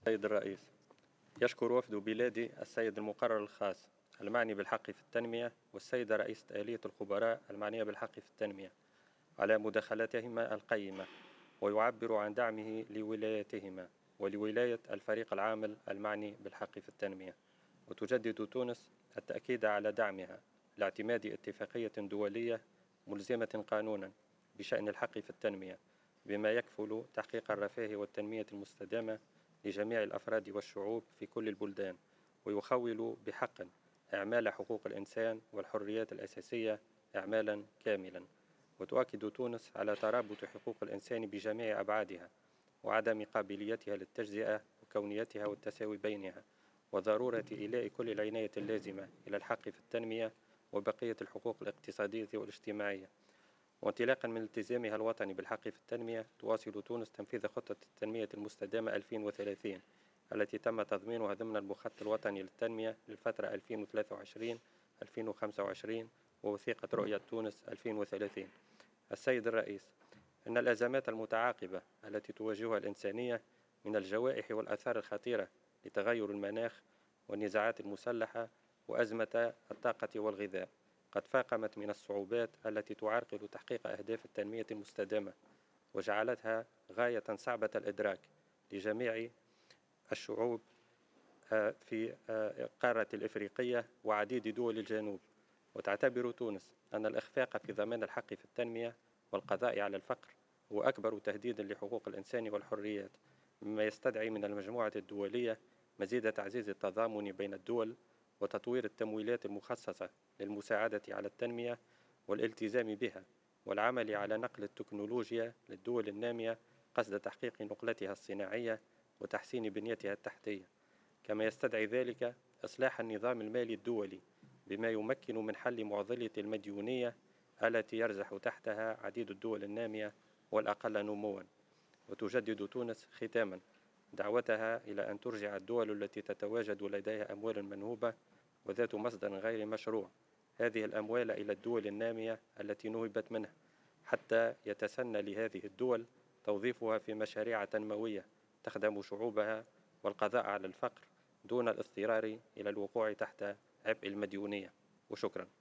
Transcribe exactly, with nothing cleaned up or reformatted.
السيد الرئيس، يشكر وفد بلادي السيد المقرر الخاص المعني بالحق في التنمية والسيدة رئيسة آلية الخبراء المعنية بالحق في التنمية على مداخلتهما القيمة، ويعبر عن دعمه لولايتهما ولولاية الفريق العامل المعني بالحق في التنمية. وتجدد تونس التأكيد على دعمها لاعتماد اتفاقية دولية ملزمة قانونا بشأن الحق في التنمية، بما يكفل تحقيق الرفاه والتنمية المستدامة لجميع الأفراد والشعوب في كل البلدان، ويخول بحق إعمال حقوق الإنسان والحريات الأساسية إعمالا كاملا. وتؤكد تونس على ترابط حقوق الإنسان بجميع أبعادها وعدم قابليتها للتجزئة وكونيتها والتساوي بينها، وضرورة إيلاء كل العناية اللازمة إلى الحق في التنمية وبقية الحقوق الاقتصادية والاجتماعية. وانطلاقا من التزامها الوطني بالحق في التنمية، تواصل تونس تنفيذ خطة التنمية المستدامة ألفين وثلاثين التي تم تضمينها ضمن المخطط الوطني للتنمية للفترة ألفين وثلاثة وعشرين ألفين وخمسة وعشرين ووثيقة رؤية تونس ألفين وثلاثين. السيد الرئيس، إن الأزمات المتعاقبة التي تواجهها الإنسانية من الجوائح والآثار الخطيرة لتغير المناخ والنزاعات المسلحة وأزمة الطاقة والغذاء قد فاقمت من الصعوبات التي تعرقل تحقيق أهداف التنمية المستدامة، وجعلتها غاية صعبة الإدراك لجميع الشعوب في القارة الإفريقية وعديد دول الجنوب. وتعتبر تونس أن الإخفاق في ضمان الحق في التنمية والقضاء على الفقر هو أكبر تهديد لحقوق الإنسان والحريات، مما يستدعي من المجموعة الدولية مزيد تعزيز التضامن بين الدول وتطوير التمويلات المخصصة للمساعدة على التنمية والالتزام بها، والعمل على نقل التكنولوجيا للدول النامية قصد تحقيق نقلتها الصناعية وتحسين بنيتها التحتية. كما يستدعي ذلك إصلاح النظام المالي الدولي بما يمكن من حل معضلة المديونية التي يرزح تحتها عديد الدول النامية والأقل نموا. وتجدد تونس ختاما دعوتها إلى أن ترجع الدول التي تتواجد لديها أموال منهوبة وذات مصدر غير مشروع هذه الأموال إلى الدول النامية التي نهبت منها، حتى يتسنى لهذه الدول توظيفها في مشاريع تنموية تخدم شعوبها والقضاء على الفقر دون الاضطرار إلى الوقوع تحت عبء المديونية. وشكرا.